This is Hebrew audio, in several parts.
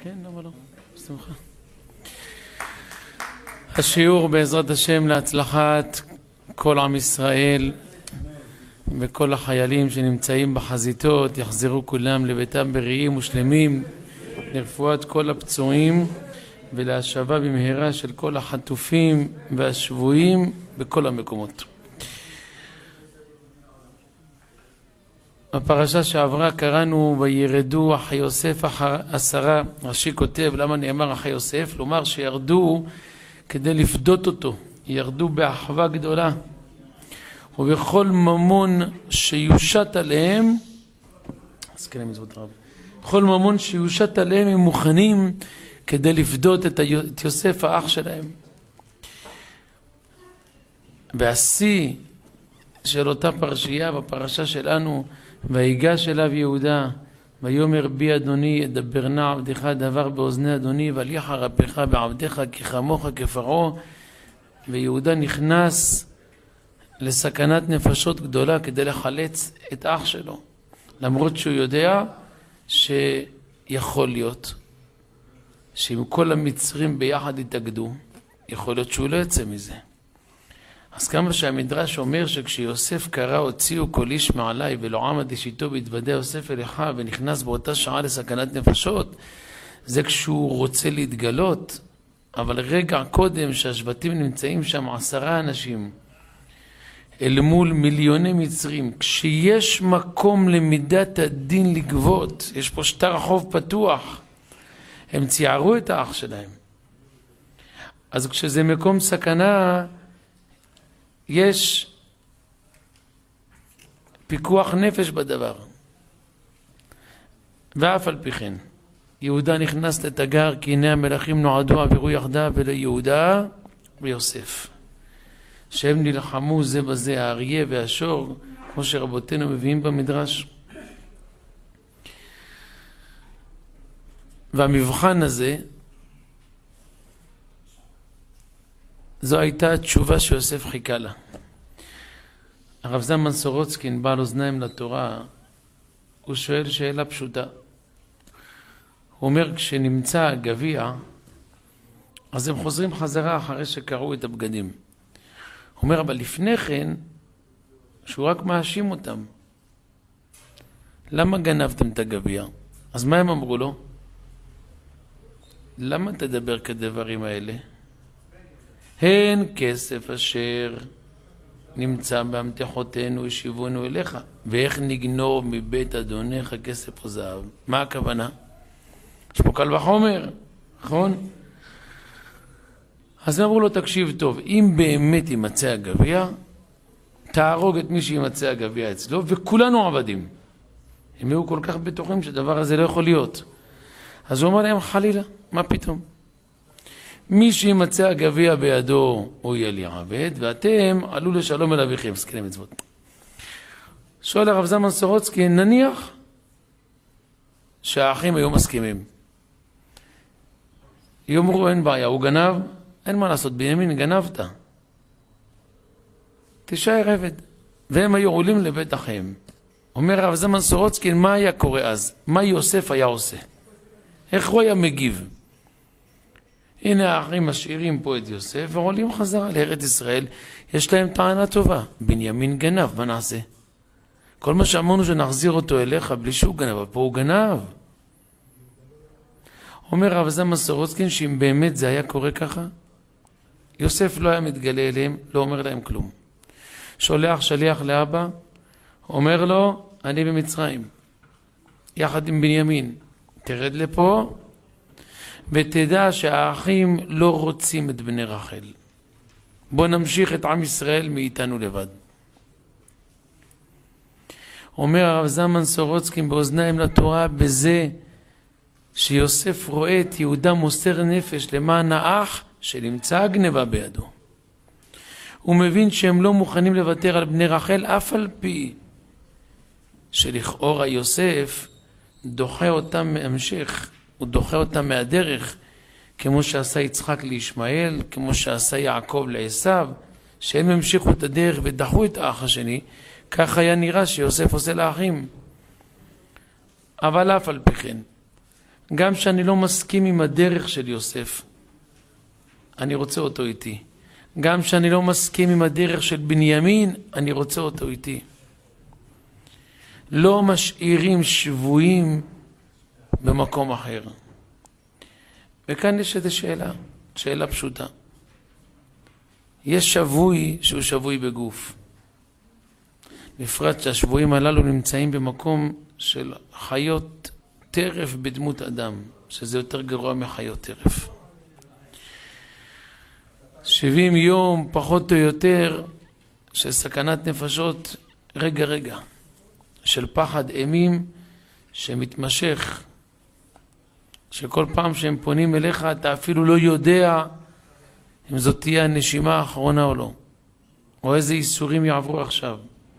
כן, למה לא? בשמחה. השיעור בעזרת השם להצלחת כל עם ישראל וכל החיילים שנמצאים בחזיתות, יחזרו כולם לביתם בריאים ושלמים, לרפואת כל הפצועים ולהשבה במהרה של כל החטופים והשבויים בכל המקומות. בפרשה שעברה קראנו וירדו אחי יוסף אחר 10. רש"י כותב למה נאמר אחי יוסף, לומר שירדו כדי לפדות אותו, ירדו באחווה גדולה, ובכל ממון שיושת עליהם, בכל ממון שיושת עליהם הם מוכנים כדי לפדות את יוסף האח שלהם. והשיא של אותה פרשייה בפרשה שלנו, ויגש אליו יהודה ויאמר בי אדוני אדבר נא עבדך דבר באוזני אדוני וליח הרפך בעבדך כחמוך כפרעה. ויהודה נכנס לסכנת נפשות גדולה כדי לחלץ את אח שלו, למרות שהוא יודע שיכול להיות שאם כל המצרים ביחד יתאגדו יכול להיות שהוא לא יצא מזה. אז כמה שהמדרש אומר שכשיוסף קרא הוציאו כל איש מעלי ולא עמד אישיתו בהתוודע יוסף אל אחיו ונכנס באותה שעה לסכנת נפשות, זה כשהוא רוצה להתגלות. אבל רגע קודם שהשבטים נמצאים שם 10 אנשים אל מול מיליוני מצרים, כשיש מקום למידת הדין לגבות, יש פה שטר חוב פתוח, הם ציירו את האח שלהם. אז כשזה מקום סכנה יש פיקוח נפש בדבר. ואף על פי כן יהודה נכנס לתגר, כי הנה המלכים נועדו עבירו יחדיו, וליהודה ויוסף שהם נלחמו זה בזה, האריה והשור, כמו שרבותינו מביאים במדרש. והמבחן הזה, זו הייתה התשובה שיוסף חיכה לה. הרב זלמן סורוצקין, בעל אוזניים לתורה, הוא שואל שאלה פשוטה. הוא אומר, כשנמצא הגביע, אז הם חוזרים חזרה אחרי שקראו את הבגדים. הוא אומר, אבל לפני כן, שהוא רק מאשים אותם. למה גנבתם את הגביע? אז מה הם אמרו לו? למה תדבר כדברים האלה? הן כסף אשר נמצא באמתחותינו ישיבונו אליך, ואיך נגנוב מבית אדונך כסף וזהב. מה הכוונה? יש פה קל וחומר, נכון? אז אמרו לו, תקשיב טוב, אם באמת יימצא הגביע, תהרוג את מי שימצא הגביע אצלו, וכולנו עבדים. הם היו כל כך בטוחים שדבר הזה לא יכול להיות. אז הוא אומר להם, חלילה, מה פתאום? מי שימצא הגביע בידו הוא יהיה לי עבד, ואתם עלו לשלום אל אביכם, זקני מצוות. שואל הרב זלמן סורוצקין, נניח שהאחים היו מסכימים. יאמרו, אין בעיה, הוא גנב, אין מה לעשות, בנימין גנבת. תישאר עבד. והם היו עולים לבית אחיהם. אומר הרב זלמן סורוצקין, מה היה קורה אז? מה יוסף היה עושה? איך הוא היה מגיב? הנה האחים משאירים פה את יוסף ועולים חזרה לארץ ישראל. יש להם טענה טובה. בנימין גנב, מה נעשה? כל מה שאמרנו שנחזיר אותו אליך בלי שהוא גנב, אבל פה הוא גנב. אומר הרב זלמן סורוצקין שאם באמת זה היה קורה ככה, יוסף לא היה מתגלה אליהם, לא אומר להם כלום. שולח שליח לאבא, אומר לו, אני במצרים, יחד עם בנימין, תרד לפה, ותדע שהאחים לא רוצים את בני רחל. בוא נמשיך את עם ישראל מאיתנו לבד. אומר הרב זלמן סורוצקין באוזניים לתורה, בזה שיוסף רואה את יהודה מוסר נפש למען האח שנמצא הגנבה בידו. הוא מבין שהם לא מוכנים לוותר על בני רחל, אף על פי שלכאורה יוסף דוחה אותם מהמשך, הוא דוחה אותם מהדרך, כמו שעשה יצחק לישמעאל, כמו שעשה יעקב לעשיו, שהם המשיכו את הדרך ודחו את האח השני. כך היה נראה שיוסף עושה לאחים. אבל אף על פי כן, גם שאני לא מסכים עם הדרך של יוסף, אני רוצה אותו איתי. גם שאני לא מסכים עם הדרך של בנימין, אני רוצה אותו איתי. לא משאירים שבויים במקום אחר. וכאן יש איזו שאלה פשוטה. יש שבוי שהוא שבוי בגוף. בפרט שהשבויים הללו נמצאים במקום של חיות טרף בדמות אדם, שזה יותר גרוע מחיות טרף. 70 יום פחות או יותר של סכנת נפשות, רגע, של פחד אימים שמתמשך, שכל פעם שהם פונים אליך אתה אפילו לא יודע אם זאת תהיה הנשימה האחרונה או לא, או איזה איסורים יעברו עכשיו.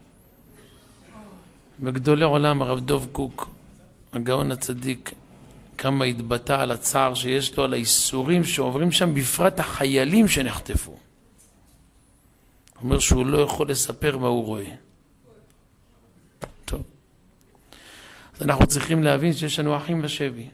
בגדולי עולם הרב דוב קוק, הגאון הצדיק, כמה התבטא על הצער שיש לו, על האיסורים שעוברים שם, בפרט החיילים שנחטפו. הוא אומר שהוא לא יכול לספר מה הוא רואה. טוב. אז אנחנו צריכים להבין שיש לנו אחים בשבי.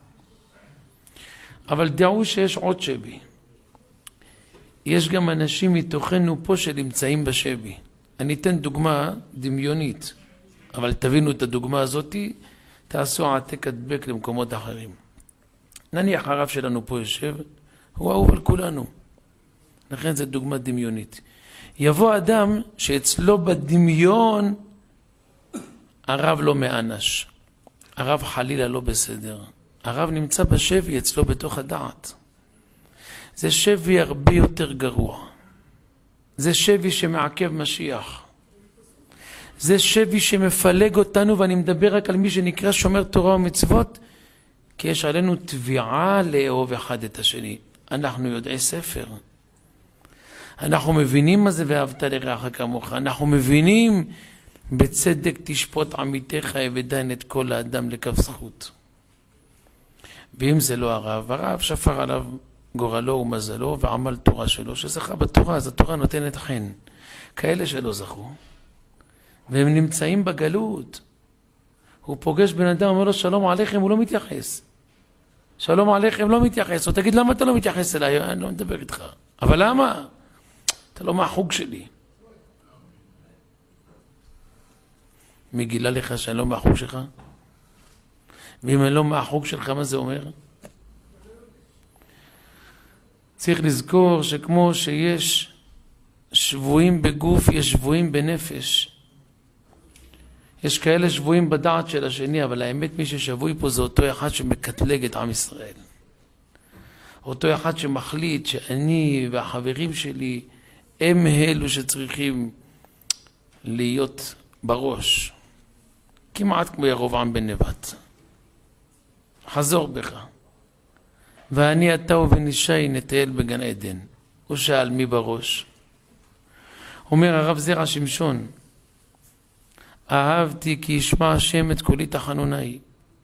אבל דעו שיש עוד שבי. יש גם אנשים מתוכנו פה שנמצאים בשבי. אני אתן דוגמה דמיונית, אבל תבינו את הדוגמה הזאת, תעשו העתק הדבק למקומות אחרים. נניח הרב שלנו פה יושב, הוא אהוב על כולנו. לכן זו דוגמה דמיונית. יבוא אדם שאצלו בדמיון הרב לא מאנש. הרב חלילה לא בסדר. הרב נמצא בשבי אצלו בתוך הדעת. זה שבי הרבה יותר גרוע. זה שבי שמעכב משיח. זה שבי שמפלג אותנו, ואני מדבר רק על מי שנקרא שומר תורה ומצוות, כי יש עלינו תביעה לאהוב אחד את השני. אנחנו יודעי ספר. אנחנו מבינים מה זה ואהבת לרעך כמוך. אנחנו מבינים בצדק תשפוט עמיתך ודן את כל האדם לכף זכות. ואם זה לא הרב שפר עליו גורלו ומזלו ועמל תורה שלו, שזכה בתורה, אז התורה נותנת חן. כאלה שלא זכו, והם נמצאים בגלות. הוא פוגש בן אדם, אומר לו שלום עליכם, הוא לא מתייחס. שלום עליכם, לא מתייחס. הוא תגיד, למה אתה לא מתייחס אליי? אני לא מדבר איתך. אבל למה? אתה לא מהחוג שלי. מי גילה לך שאני לא מהחוג שלך? ואם אני לא מהחוג שלך, מה זה אומר? צריך לזכור שכמו שיש שבויים בגוף, יש שבויים בנפש. יש כאלה שבויים בדעת של השני, אבל האמת מי ששבוי פה זה אותו אחד שמקטלג את עם ישראל. אותו אחד שמחליט שאני והחברים שלי הם אלו שצריכים להיות בראש. כמעט כמו ירבעם בן נבט. חזור בך. ואני אתה ובן ישי נטייל בגן עדן. הוא שאל מי בראש? אומר הרב זרע שמשון, אהבתי כי ישמע השם את קולי תחנוני.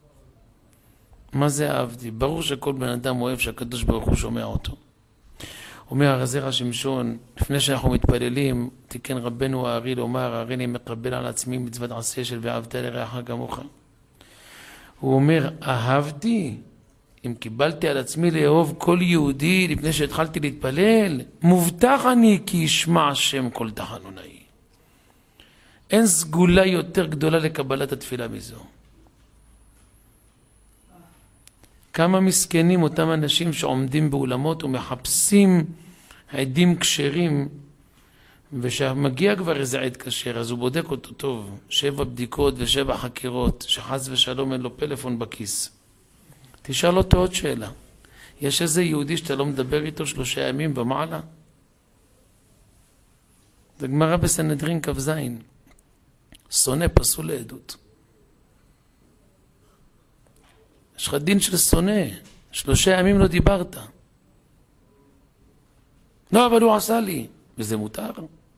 מה זה אהבתי? ברור שכל בן אדם אוהב שהקדוש ברוך הוא שומע אותו. אומר הרב זרע שמשון, לפני שאנחנו מתפללים, תיקן רבנו הארי לומר, הרי אני מקבל על עצמי מצוות עשה של ואהבת לרעך כמוך. הוא אומר, אהבתי, אם קיבלתי על עצמי לאהוב כל יהודי לפני שהתחלתי להתפלל, מובטח אני כי ישמע השם כל תחנוני. אין סגולה יותר גדולה לקבלת התפילה מזו. כמה מסכנים אותם אנשים שעומדים באולמות ומחפשים עדים כשרים, ושמגיע כבר איזה עד כשר, אז הוא בודק אותו טוב, 7 בדיקות ו7 חקירות, שחס ושלום אין לו פלאפון בכיס. תשאל אותו עוד שאלה, יש איזה יהודי שאתה לא מדבר איתו 3 ימים במעלה? זה גמרא בסנהדרין כ"ז, שונא פסול לעדות. יש לך דין של שונא, 3 ימים לא דיברת. לא, אבל הוא עשה לי, וזה מותר.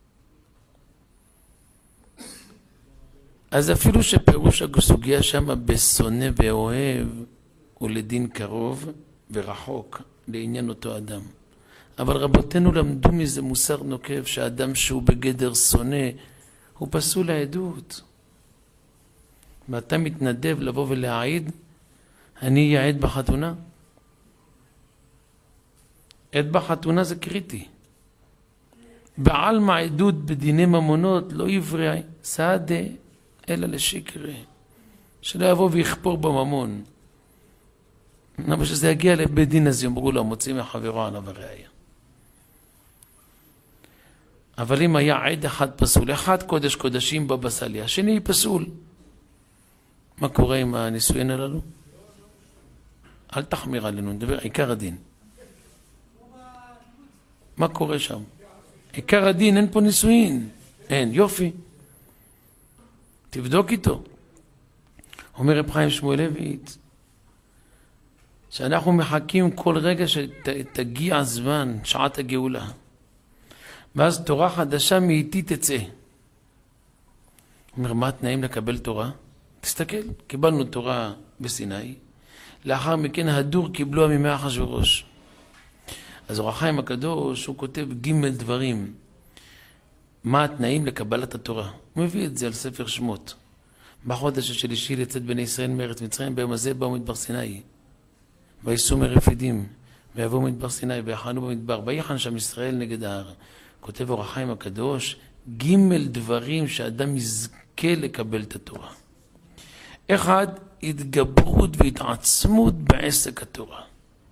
אז אפילו שפירוש הסוגיה שם בשונא ואוהב, הוא לדין קרוב ורחוק לעניין אותו אדם. אבל רבותינו למדו מזה מוסר נוקב, שהאדם שהוא בגדר שונא, הוא פסול לעדות. ואתה מתנדב לבוא ולהעיד, אני אהיה עד בחתונה? עד בחתונה זה קריטי. בעלמא עדות בדיני ממונות לא יברא סעדה אלא לשקרה. שלא יבוא ויכפור בממון. למה שזה יגיע לבית דין אז יאמרו לו, מוצאים מחברו עליו הראיה. אבל אם היה עד אחד פסול, אחד קודש קודשים בבא סאלי, השני פסול. מה קורה עם הנישואין הללו? אל תחמיר עלינו, נדבר עיקר הדין. מה קורה שם? עיקר הדין, אין פה נישואין. אין, יופי. תבדוק איתו. אומר רב חיים שמואלביץ, שאנחנו מחכים כל רגע שתגיע הזמן, שעת הגאולה. ואז תורה חדשה מאיתי תצא. אומר, מה התנאים לקבל תורה? תסתכל, קיבלנו תורה בסיני, לאחר מכן הדור קיבלו מימי אחשוורוש. אז אור החיים הקדוש, הוא כותב ג' דברים. מה התנאים לקבלת התורה? הוא מביא את זה על ספר שמות. בחודש השלישי לצאת בני ישראל מארץ מצרים, ביום הזה באו מדבר סיני. ויסעו מרפידים, ויבואו מדבר סיני, ויחנו במדבר, ויחן שם ישראל נגד ההר. כותב אור החיים הקדוש, ג' דברים שאדם יזכה לקבל את התורה. אחד, התגברות והתעצמות בעסק התורה.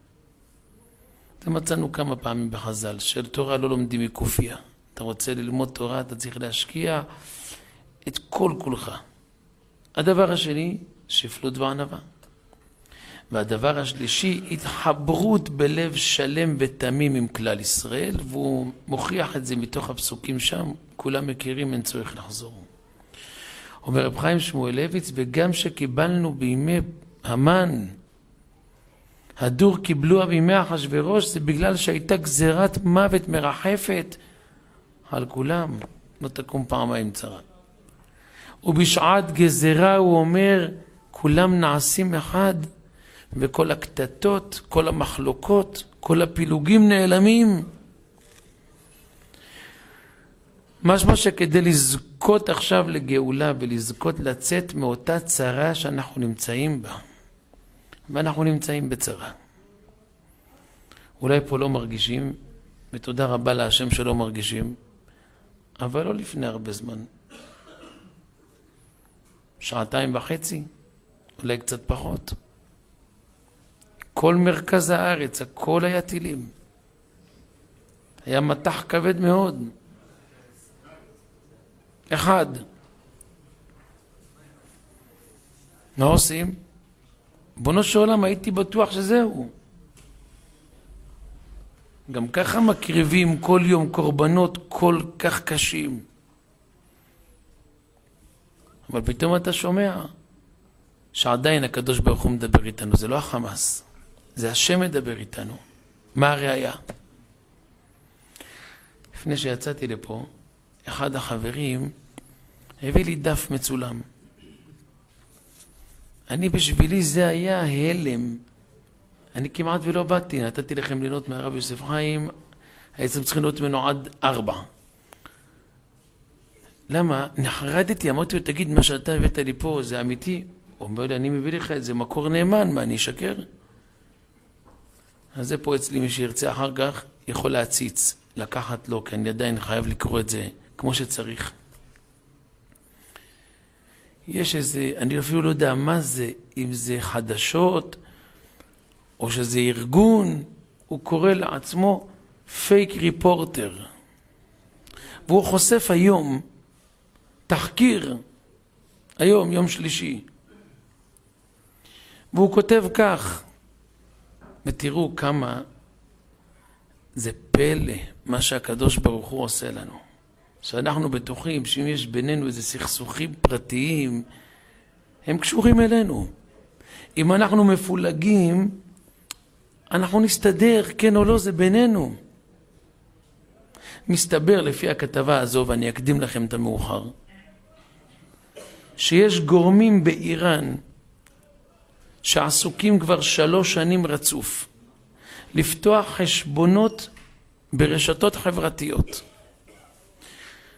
זה מצאנו כמה פעמים בחז"ל, של תורה לא לומדים מקופיה. אתה רוצה ללמוד תורה, אתה צריך להשקיע את כל כולך. הדבר השני, שפלות וענווה. והדבר השלישי, התחברות בלב שלם ותמים עם כלל ישראל, והוא מוכיח את זה מתוך הפסוקים שם, כולם מכירים, אין צורך לחזור. אומר רב חיים שמואלביץ, וגם שקיבלנו בימי המן, הדור קיבלו בימי אחשוורוש, זה בגלל שהייתה גזירת מוות מרחפת על כולם, לא תקום פעמיים צרה. ובשעת גזירה הוא אומר, כולם נעשים אחד, וכל הקטטות, כל המחלוקות, כל הפילוגים נעלמים. משמע שכדי לזכות עכשיו לגאולה ולזכות לצאת מאותה צרה שאנחנו נמצאים בה, ואנחנו נמצאים בצרה. אולי פה לא מרגישים, ותודה רבה להשם שלא מרגישים, אבל לא לפני הרבה זמן. 2.5 שעות, אולי קצת פחות. כל מרכז הארץ, הכל היה טילים. היה מתח כבד מאוד. אחד. מה עושים? בונו של עולם, הייתי בטוח שזהו. גם ככה מקריבים כל יום קורבנות כל כך קשים. אבל פתאום אתה שומע שעדיין הקדוש ברוך הוא מדבר איתנו. זה לא החמאס, זה השם מדבר איתנו. מה הראיה? לפני שיצאתי לפה, אחד החברים הביא לי דף מצולם. אני בשבילי זה היה הלם. אני כמעט ולא באתי, נתתי לכם לינות מהרב יוסף חיים, הייתם צריכים להיות ממנו עד 4. למה? נחרדתי, אמרתי לו, תגיד, מה שאתה הבאת לי פה זה אמיתי? הוא אומר לי, אני מביא לך את זה מקור נאמן, מה, אני אשקר? אז זה פה אצלי, מי שירצה אחר כך יכול להציץ, לקחת לו, כי אני עדיין חייב לקרוא את זה כמו שצריך. יש איזה, אני אפילו לא יודע מה זה, אם זה חדשות, או שזה ארגון, הוא קורא לעצמו פייק ריפורטר. והוא חושף היום תחקיר, היום, יום שלישי. והוא כותב כך, ותראו כמה זה פלא מה שהקדוש ברוך הוא עושה לנו. שאנחנו בטוחים שאם יש בינינו איזה סכסוכים פרטיים, הם קשורים אלינו. אם אנחנו מפולגים, אנחנו נסתדר, כן או לא, זה בינינו. מסתבר לפי הכתבה הזו, ואני אקדים לכם את המאוחר, שיש גורמים באיראן שעסוקים כבר 3 שנים רצוף לפתוח חשבונות ברשתות חברתיות.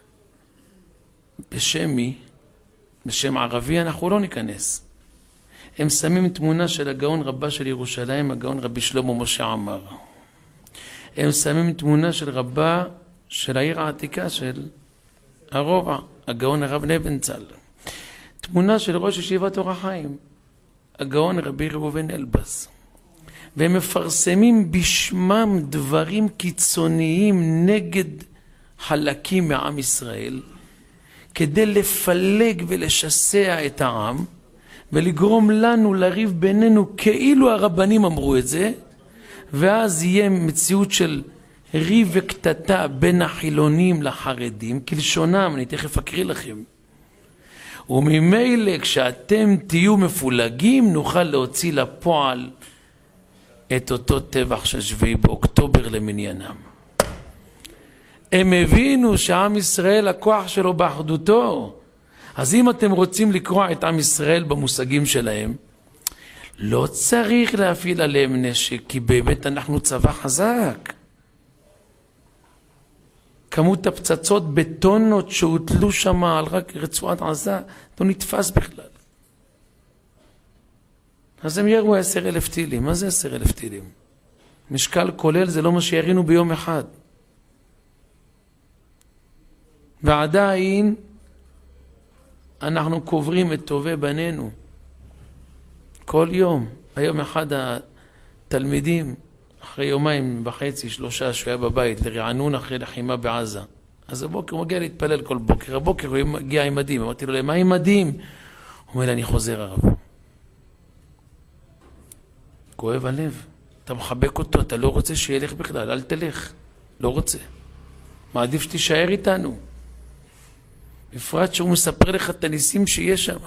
בשם מי? בשם ערבי אנחנו לא ניכנס. הם שמים תמונה של הגאון רבה של ירושלים, הגאון רבי שלמה משה עמאר. הם שמים תמונה של רבה של העיר העתיקה של הרובע, הגאון הרב נבנצל. תמונה של ראש ישיבת אור החיים, הגאון רבי ראובן אלבז. והם מפרסמים בשמם דברים קיצוניים נגד חלקים מעם ישראל, כדי לפלג ולשסע את העם, ולגרום לנו לריב בינינו כאילו הרבנים אמרו את זה, ואז יהיה מציאות של ריב וקטטה בין החילונים לחרדים, כלשונם, אני תכף אקריא לכם. וממילא כשאתם תהיו מפולגים, נוכל להוציא לפועל את אותו טבח של 7 באוקטובר למניינם. הם הבינו שעם ישראל, הכוח שלו באחדותו. אז אם אתם רוצים לקרוע את עם ישראל במושגים שלהם, לא צריך להפעיל עליהם נשק, כי באמת אנחנו צבא חזק. כמות הפצצות בטונות שהוטלו שם על רק רצועת עזה, לא נתפס בכלל. אז הם ירו 10,000 טילים. מה זה 10,000 טילים? משקל כולל זה לא מה שירינו ביום אחד. ועדיין אנחנו קוברים את טובי בנינו. כל יום. היום אחד התלמידים, אחרי 2.5-3 שהוא היה בבית, לרענון אחרי לחימה בעזה. אז הבוקר הוא מגיע להתפלל כל בוקר. הבוקר הוא מגיע עם מדים. אמרתי לו, מה עם מדים? הוא אומר לי, אני חוזר הרב. כואב הלב. אתה מחבק אותו, אתה לא רוצה שילך בכלל, אל תלך. לא רוצה. מעדיף שתישאר איתנו. בפרט שהוא מספר לך את הניסים שיש שם.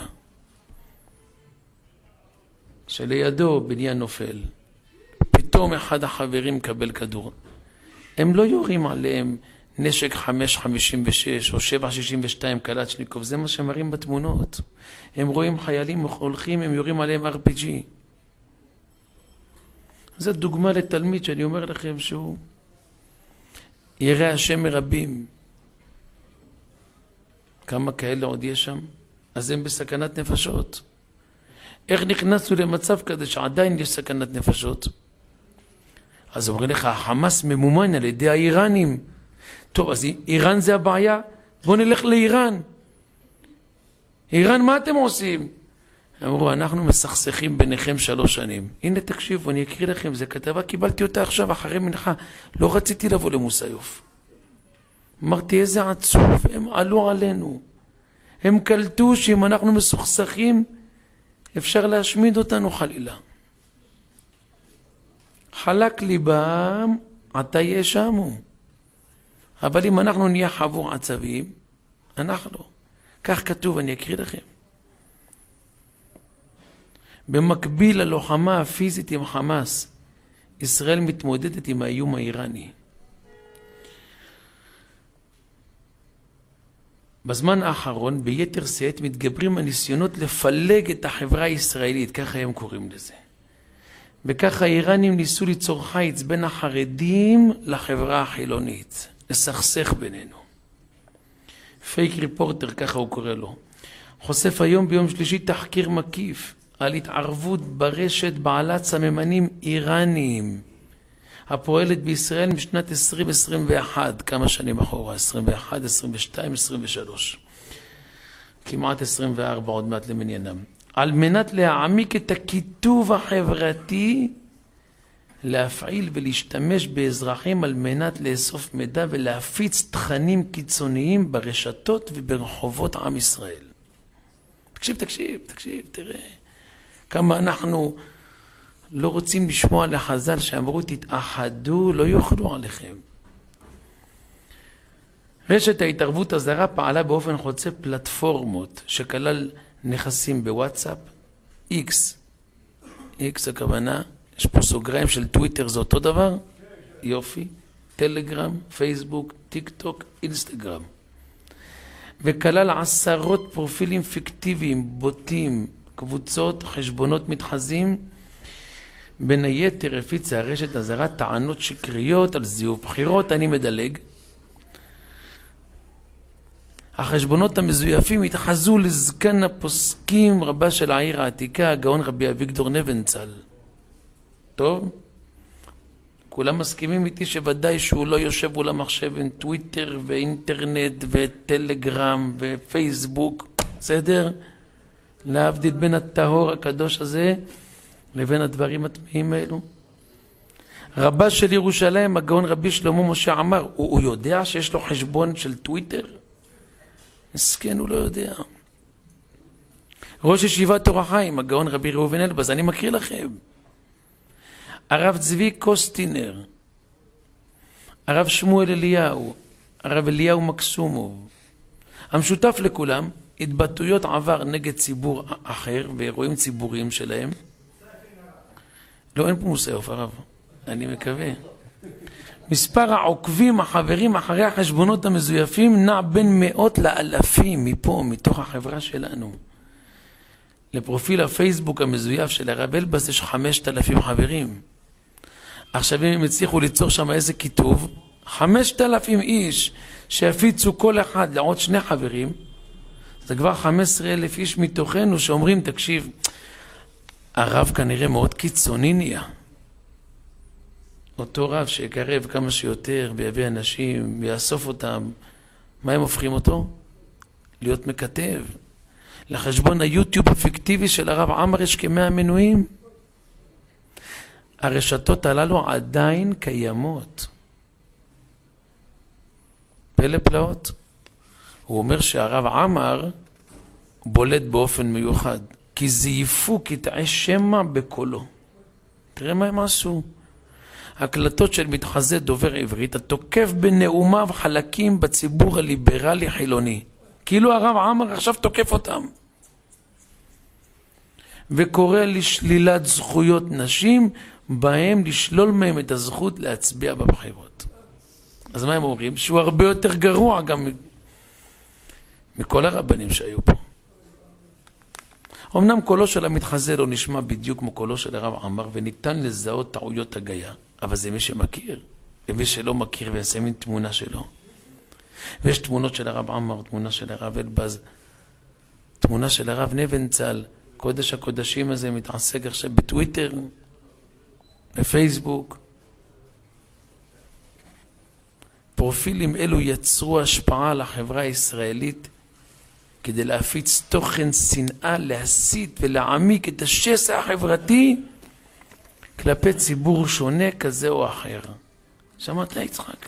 שלידו בניין נופל. פתאום אחד החברים מקבל כדור. הם לא יורים עליהם נשק 5.56 או 7.62 קלצ'ניקוב. זה מה שמראים בתמונות. הם רואים חיילים הולכים, הם יורים עליהם RPG. זו דוגמה לתלמיד שאני אומר לכם שהוא ירא השם מרבים. כמה כאלה עוד יש שם? אז הם בסכנת נפשות. איך נכנסנו למצב כזה שעדיין יש סכנת נפשות? אז אומרים לך, החמאס ממומן על ידי האיראנים. טוב, אז איראן זה הבעיה? בואו נלך לאיראן. איראן, מה אתם עושים? אמרו, אנחנו מסכסכים ביניכם 3 שנים. הנה תקשיבו, אני אקריא לכם, זה כתבה, קיבלתי אותה עכשיו אחרי מנחה. לא רציתי לבוא למוסיוף. אמרתי, איזה עצוב, הם עלו עלינו. הם קלטו שאם אנחנו מסוכסכים, אפשר להשמיד אותנו חלילה. חלק ליבם, עתה ישמו. אבל אם אנחנו נהיה חבור עצבים, אנחנו. כך כתוב, אני אקריא לכם. במקביל ללוחמה הפיזית עם חמאס, ישראל מתמודדת עם האיום האיראני. בזמן האחרון, ביתר שאת, מתגברים הניסיונות לפלג את החברה הישראלית, ככה הם קוראים לזה. וככה האיראנים ניסו ליצור חיץ בין החרדים לחברה החילונית, לסכסך בינינו. פייק ריפורטר, ככה הוא קורא לו, חושף היום ביום שלישי תחקיר מקיף על התערבות ברשת בעלת סממנים איראניים, הפועלת בישראל משנת 2021, כמה שנים אחורה, 21, 22, 23. כמעט 24 עוד מעט למניינם. על מנת להעמיק את הכיתוב החברתי, להפעיל ולהשתמש באזרחים על מנת לאסוף מידע ולהפיץ תכנים קיצוניים ברשתות וברחובות עם ישראל. תקשיב, תראה. כמה אנחנו לא רוצים לשמוע לחז"ל שאמרו תתאחדו, לא יאכלו עליכם. רשת ההתערבות הזרה פעלה באופן חוצה פלטפורמות שכלל נכסים בוואטסאפ, X הכוונה, יש פה סוגריים של טוויטר, זה אותו דבר? יופי. טלגרם, פייסבוק, טיק טוק, אינסטגרם. וכלל 10 פרופילים פיקטיביים, בוטים, קבוצות, חשבונות מתחזים. בין היתר הפיצה הרשת הזרה טענות שקריות על זיוף בחירות. אני מדלג. החשבונות המזויפים התחזו לזקן הפוסקים רבה של העיר העתיקה, הגאון רבי אביגדור נבנצל. טוב? כולם מסכימים איתי שוודאי שהוא לא יושב מול המחשב עם טוויטר ואינטרנט וטלגרם ופייסבוק, בסדר? להבדיל בין הטהור הקדוש הזה לבין הדברים הטמאים האלו. רבה של ירושלים, הגאון רבי שלמה משה עמר, הוא יודע שיש לו חשבון של טוויטר? מסכן, הוא לא יודע. ראש ישיבת אור החיים, הגאון רבי ראובן אלבז, אני מקריא לכם. הרב צבי קוסטינר, הרב שמואל אליהו, הרב אליהו מקסומוב. המשותף לכולם, התבטאויות עבר נגד ציבור אחר ואירועים ציבוריים שלהם. לא, אין פה מוסף, הרב. אני מקווה. מספר העוקבים, החברים אחרי החשבונות המזויפים נע בין מאות לאלפים מפה, מתוך החברה שלנו. לפרופיל הפייסבוק המזויף של הרב אלבז יש 5,000 חברים. עכשיו אם הם הצליחו ליצור שם איזה כיתוב, 5,000 איש שהפיצו כל אחד לעוד 2 חברים, זה כבר 15,000 איש מתוכנו שאומרים, תקשיב, הרב כנראה מאוד קיצוני נהיה. אותו רב שיקרב כמה שיותר ויביא אנשים ויאסוף אותם, מה הם הופכים אותו? להיות מכתב. לחשבון היוטיוב הפיקטיבי של הרב עמר יש כ100 מנויים. הרשתות הללו עדיין קיימות. פלא פלאות. הוא אומר שהרב עמר בולט באופן מיוחד, כי זייפו קטעי שמע בקולו. תראה מה הם עשו. הקלטות של מתחזה דובר עברית, התוקף בנאומיו חלקים בציבור הליברלי חילוני. כאילו הרב עמר עכשיו תוקף אותם. וקורא לשלילת זכויות נשים, בהם לשלול מהם את הזכות להצביע בבחירות. אז מה הם אומרים? שהוא הרבה יותר גרוע גם מכל הרבנים שהיו פה. אמנם קולו של המתחזה לא נשמע בדיוק כמו קולו של הרב עמר, וניתן לזהות טעויות הגיה, אבל זה מי שמכיר, ומי שלא מכיר וישמים תמונה שלו. ויש תמונות של הרב עמר, תמונה של הרב אלבז, תמונה של הרב נבנצל, קודש הקודשים הזה מתעסק עכשיו בטוויטר, בפייסבוק. פרופילים אלו יצרו השפעה על החברה הישראלית כדי להפיץ תוכן שנאה, להסית ולהעמיק את השסע החברתי כלפי ציבור שונה כזה או אחר. שמעת יצחק?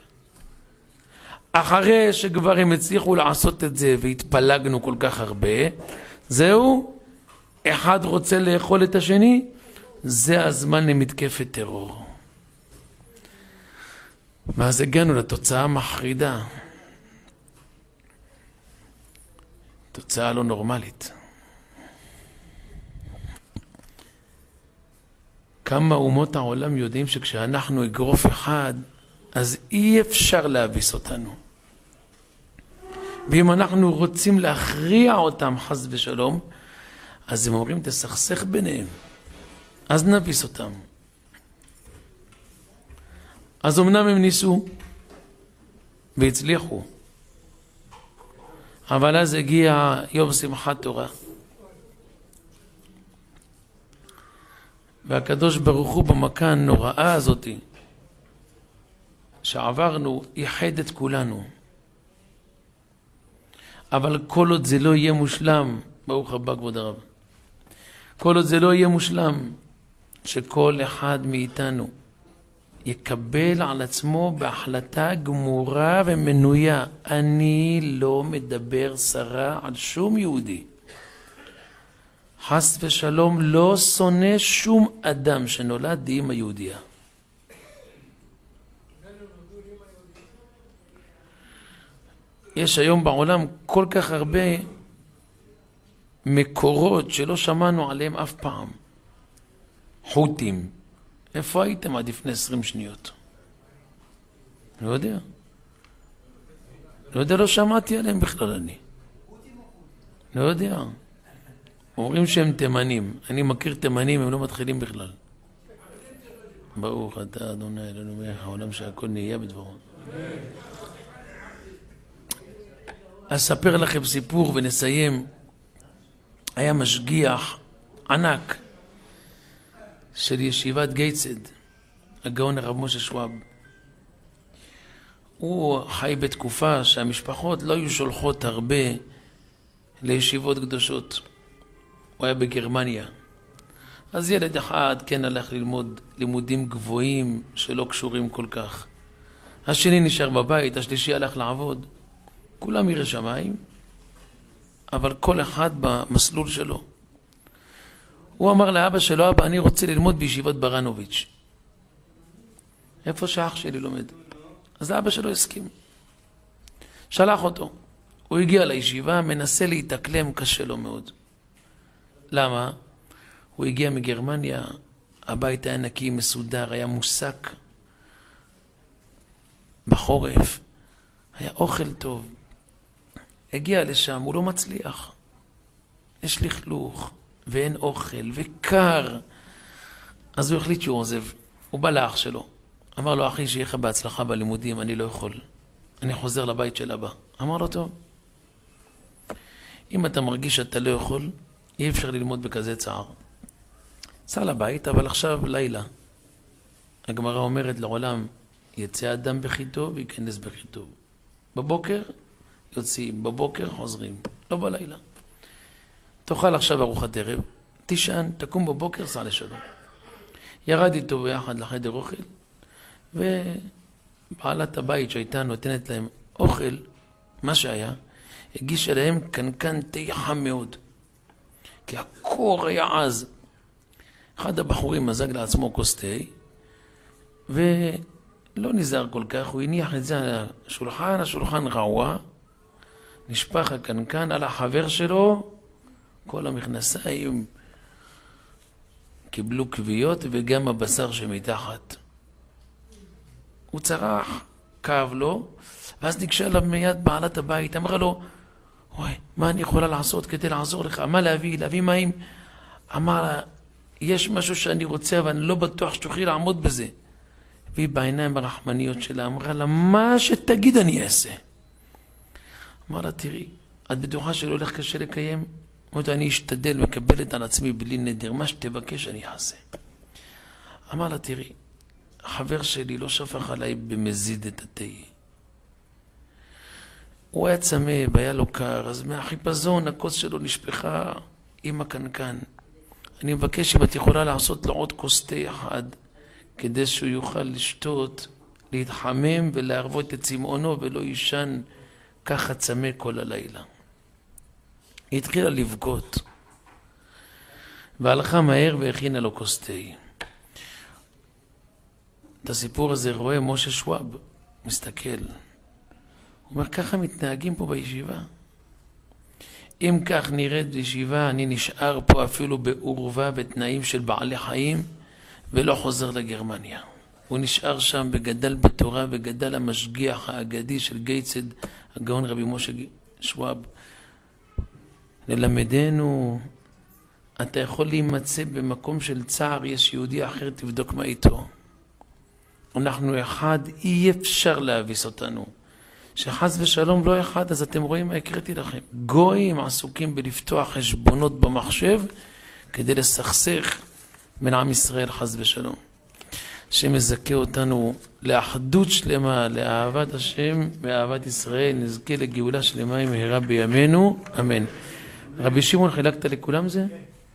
אחרי שכבר הם הצליחו לעשות את זה והתפלגנו כל כך הרבה, זהו, אחד רוצה לאכול את השני, זה הזמן למתקפת טרור. ואז הגענו לתוצאה מחרידה. תוצאה לא נורמלית. כמה אומות העולם יודעים שכשאנחנו אגרוף אחד, אז אי אפשר להביס אותנו. ואם אנחנו רוצים להכריע אותם חס ושלום, אז הם אומרים תסכסך ביניהם. אז נביס אותם. אז אמנם הם ניסו והצליחו. אבל אז הגיע יום שמחת תורה. והקדוש ברוך הוא במכה הנוראה הזאת שעברנו, ייחד את כולנו. אבל כל עוד זה לא יהיה מושלם, ברוך הבא כבוד הרב, כל עוד זה לא יהיה מושלם, שכל אחד מאיתנו יקבל על עצמו בהחלטה גמורה ומנויה, אני לא מדבר סרה על שום יהודי. חס ושלום לא שונא שום אדם שנולד עם היהודיה. יש היום בעולם כל כך הרבה מקורות שלא שמענו עליהם אף פעם. חות'ים. איפה הייתם עד לפני 20 שניות? לא יודע. לא יודע, לא שמעתי עליהם בכלל אני. לא יודע. אומרים שהם תימנים. אני מכיר תימנים, הם לא מתחילים בכלל. ברוך אתה אדוני אלוהינו מלך העולם שהכל נהיה בדברו. אספר לכם סיפור ונסיים. היה משגיח ענק של ישיבת גייצד, הגאון הרב משה שוואב. הוא חי בתקופה שהמשפחות לא היו שולחות הרבה לישיבות קדושות. הוא היה בגרמניה. אז ילד אחד כן הלך ללמוד לימודים גבוהים שלא קשורים כל כך. השני נשאר בבית, השלישי הלך לעבוד. כולם ירא שמיים, אבל כל אחד במסלול שלו. הוא אמר לאבא שלו, אבא, אני רוצה ללמוד בישיבת ברנוביץ'. איפה שאח שלי לומד? אז האבא שלו הסכים. שלח אותו. הוא הגיע לישיבה, מנסה להתאקלם, קשה לו מאוד. למה? הוא הגיע מגרמניה, הבית היה נקי, מסודר, היה מוסק. בחורף, היה אוכל טוב. הגיע לשם, הוא לא מצליח. יש לכלוך, ואין אוכל, וקר. אז הוא החליט שהוא עוזב. הוא בא לאח שלו. אמר לו, אחי, שיהיה לך בהצלחה בלימודים, אני לא יכול. אני חוזר לבית של אבא. אמר לו, טוב. אם אתה מרגיש שאתה לא יכול, אי אפשר ללמוד בכזה צער. סע לבית, אבל עכשיו לילה. הגמרא אומרת לעולם, יצא אדם בחיתו וייכנס בחיתו. בבוקר יוצאים, בבוקר חוזרים, לא בלילה. תאכל עכשיו ארוחת ערב, תישן, תקום בבוקר, סע לשלום. ירד איתו ביחד לחדר אוכל, ובעלת הבית שהייתה נותנת להם אוכל, מה שהיה, הגישה להם קנקן תה חם מאוד. כי הקור היה עז. אחד הבחורים מזג לעצמו כוס תה, ולא נזהר כל כך, הוא הניח את זה על השולחן, השולחן רעוע, נשפך הקנקן על החבר שלו, כל המכנסיים קיבלו כוויות וגם הבשר שמתחת. הוא צרח, כאב לו, ואז ניגשה אליו מיד בעלת הבית, אמרה לו, וואי, מה אני יכולה לעשות כדי לעזור לך? מה להביא? להביא מים? אמר לה, יש משהו שאני רוצה, אבל אני לא בטוח שתוכלי לעמוד בזה. והיא בעיניים הרחמניות שלה אמרה לה, מה שתגיד אני אעשה. אמר לה, תראי, את בטוחה שלא הולך קשה לקיים? אמרת, אני אשתדל, מקבלת על עצמי בלי נדר, מה שתבקש אני אעשה. אמר לה, תראי, החבר שלי לא שפך עליי במזיד את התה. הוא היה צמא והיה לו קר, אז מהחיפזון הכוס שלו נשפכה עם הקנקן. אני מבקש אם את יכולה לעשות לו עוד כוס תה אחד, כדי שהוא יוכל לשתות, להתחמם ולהרוות את צמאונו ולא יישן ככה צמא כל הלילה. היא התחילה לבכות, והלכה מהר והכינה לו כוס תה. את הסיפור הזה רואה משה שוואב, מסתכל. הוא אומר, ככה מתנהגים פה בישיבה. אם כך נראית בישיבה, אני נשאר פה אפילו בעורבה בתנאים של בעלי חיים, ולא חוזר לגרמניה. הוא נשאר שם וגדל בתורה, וגדל המשגיח האגדי של גייצד, הגאון רבי משה שוואב. ללמדנו, אתה יכול להימצא במקום של צער, יש יהודי אחר, תבדוק מה איתו. אנחנו אחד, אי אפשר להביס אותנו. שחס ושלום לא אחד, אז אתם רואים מה הקראתי לכם. גויים עסוקים בלפתוח חשבונות במחשב, כדי לסכסך בין עם ישראל חס ושלום. שמזכה אותנו לאחדות שלמה, לאהבת השם ואהבת ישראל, נזכה לגאולה שלמה מהרה בימינו, אמן. רבי שמעון, חילקת לכולם זה?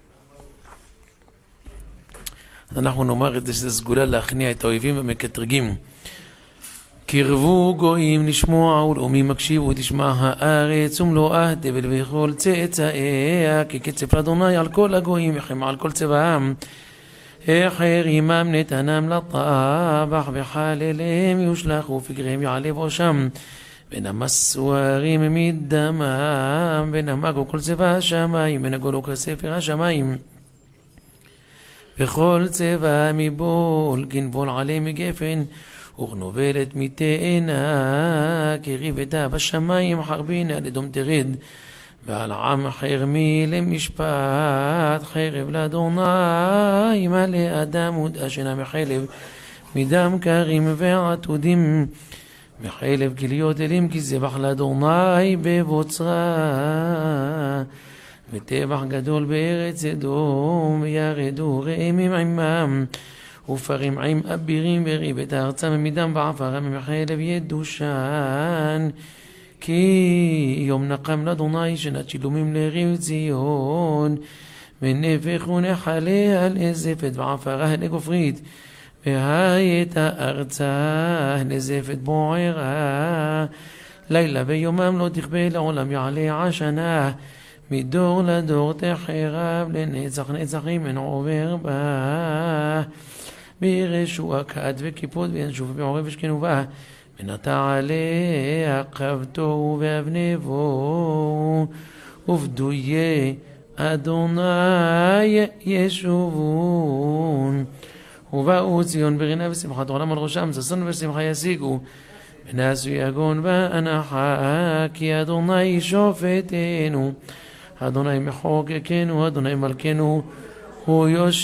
אז אנחנו נאמר את זה שזה סגולה להכניע את האויבים והמקטרגים. קרבו גויים לשמוע ולאומים הקשיבו תשמע הארץ ומלואה תבל וכל צאצאיה כקצף לאדוני על כל הגויים וכם על כל צבאם אחר עמם נתנם לטבח וחלליהם יושלחו פגריהם יעלה בראשם ונמסו הרים מדמם ונמגו כל צבא השמיים ונגולו כספר השמיים וכל צבא מבול גנבול עלי מגפן וגנובלת מתאנה כריבתה בשמיים חרבינה לדום תרד ועל עם חרמי למשפט חרב לאדוני מלא אדם ודאשנה מחלב מדם קרים ועתודים מחלב כליות אלים כי זבח לאדוני בבוצרה וטבח גדול בארץ אדום וירדו רעמים עמם ופרים עם אבירים וריבת הארצה ממידם בעפרה ממחלב ידושן כי יום נקם לאדוני שנת שילומים לריב ציון ונפח ונחלה על אזפת ועפרה לגופרית והייתה ארצה נזפת בוערה לילה ויומם לא תכבה לעולם יעלה עשנה מדור לדור תחרב לנצח נצחים אין עובר בה בירשו הכת וקיפות וינשוף בעורב ושכנו בה ונטע עליה קבתו ואבנבו ובדויי אדוני ישובון ובאו ציון ברינה ושמחת עולם על ראשם ששון ושמחה ישיגו ונעשו יגון ואנחה כי אדוני שופטנו אדוני מחוקקנו אדוני מלכנו הוא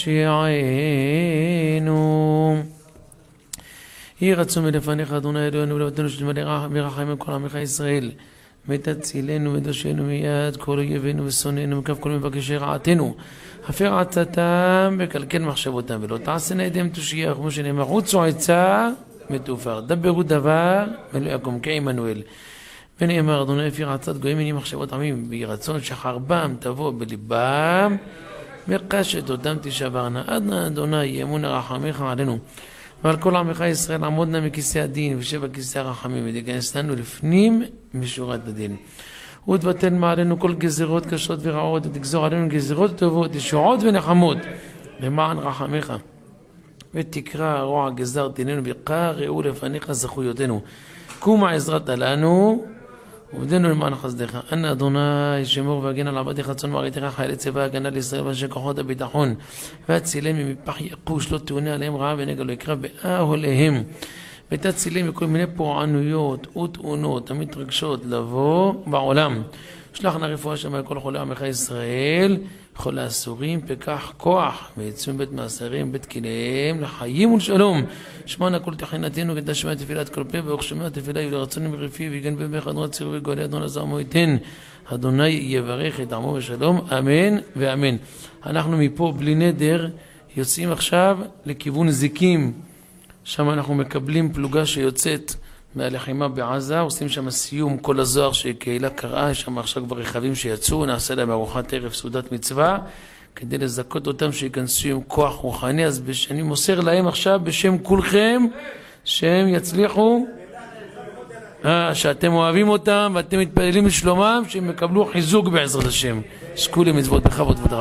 יושיענו יהי רצון מלפניך אדוני אלוהינו ולבטנו שתמלא ברחמים מכל עמך ישראל ותצילנו ותושיענו מיד כל אויבינו ושונאינו מכף כל מבקשי רעתנו הפר עצתם וקלקל מחשבותם ולא תעשנה ידיהם תושיע כמו שנאמר רוצו עצה מתופר דברו דבר ולא יקום כעמנואל ונאמר אדוני הפר עצת גויים מני מחשבות עמים ויהי רצון שחרבם תבוא בליבם וקשת אותם תשברנה עדנה אדוני אמון רחמך עלינו ועל כל עמך ישראל עמודנה מכיסא הדין ושבע כיסא הרחמים ותיכנסנו לפנים משורת הדין ותבטל מעלינו כל גזירות קשות ורעות ותגזור עלינו גזירות טובות ישועות ונחמות למען רחמך ותקרא רוע גזר דיננו וקראו לפניך זכויותינו קומה עזרת לנו ובדנו למען חסדך אנא אדוני שמור והגן על עבדיך צאן מרעיתך חיילי צבא הגנה לישראל ואנשי כוחות הביטחון והצילם מפח ייאוש לא תאונה עליהם רעה ונגע לא יקרא באהליהם ותצילם מכל מיני פורענויות ותאונות המתרגשות לבוא בעולם שלח נא רפואה שם לכל חולי עמך ישראל כל האסורים פקח כוח ויצאו מבית מאסרים בית כליהם לחיים ולשלום שמענה כל תחינתנו כתשמע תפילת כל פה ואוך שמע תפילה ולרצון מרפי ויגן במך אדוני ציר וגואלי אדוני עזר מויתן אדוני יברך את עמו בשלום אמן ואמן. אנחנו מפה בלי נדר יוצאים עכשיו לכיוון זיקים שם אנחנו מקבלים פלוגה שיוצאת מהלחימה בעזה, עושים שם סיום כל הזוהר שקהילה קראה, יש שם עכשיו כבר רכבים שיצאו, נעשה להם ארוחת ערב סעודת מצווה, כדי לזכות אותם שיכנסו עם כוח רוחני, אז אני מוסר להם עכשיו בשם כולכם, שהם יצליחו, שאתם אוהבים אותם ואתם מתפללים לשלומם, שהם יקבלו חיזוק בעזרת השם. שקו למצוות בכבוד ותרבות.